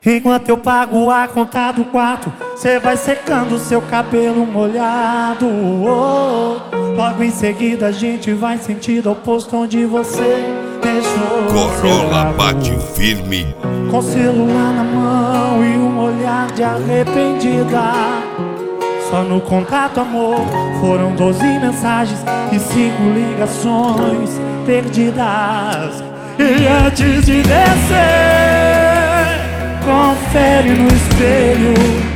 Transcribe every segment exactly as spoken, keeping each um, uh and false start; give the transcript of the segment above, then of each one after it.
Enquanto eu pago a conta do quarto, cê vai secando seu cabelo molhado. Oh, logo em seguida a gente vai em sentido oposto onde você deixou. Corolla bate firme, com celular na mão e um olhar de arrependida. Só no contato, amor, foram doze mensagens e cinco ligações perdidas. E antes de descer, confere no espelho,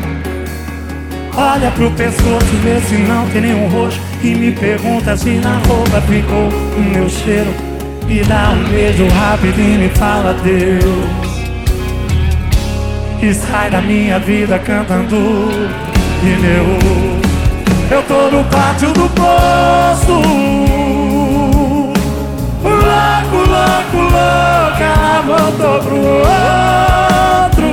olha pro pescoço, vê se não tem nenhum roxo, e me pergunta se na roupa ficou o meu cheiro. Me dá um beijo rápido e me fala Deus, e sai da minha vida cantando pneu. Eu tô no pátio do posto, louco, louco, louco, ela voltou pro outro.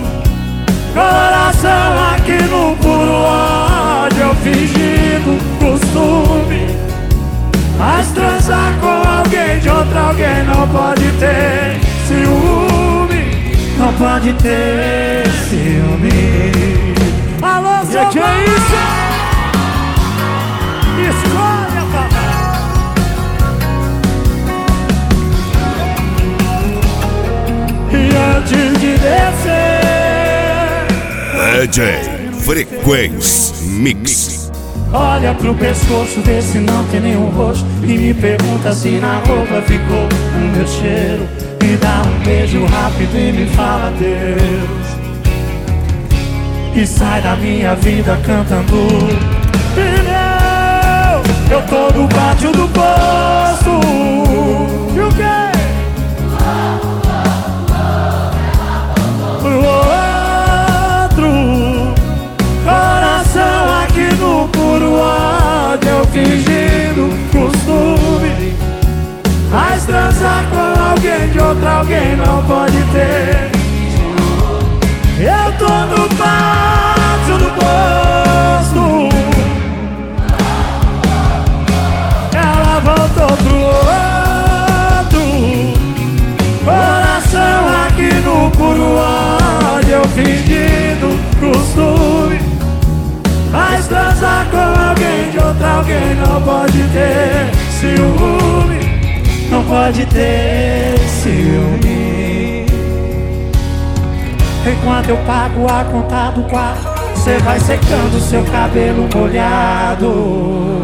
Coração aqui no puro ódio, eu fingindo costume. Mas transar com alguém de outro alguém não pode ter ciúme, não pode ter ciúme. Alô, Zé, que é isso? Escolha, papai. E antes de descer, D J Frequência Mix. olha pro pescoço, vê se não tem nenhum roxo, e me pergunta se na roupa ficou o meu cheiro. Me dá um beijo rápido e me fala Deus, e sai da minha vida cantando pneu. Eu tô no pátio do posto, e o quê? Pro outro. Coração aqui no puro ódio, eu fingindo costume. Mas transar com alguém de outro alguém não pode ter. Eu tô no pátio do posto, ela voltou pro outro. Coração aqui no puro ódio, eu fingindo costume. Mas transar com alguém de outro alguém não pode ter ciúme, não pode ter ciúme. Enquanto eu pago a conta do quarto, cê vai secando seu cabelo molhado.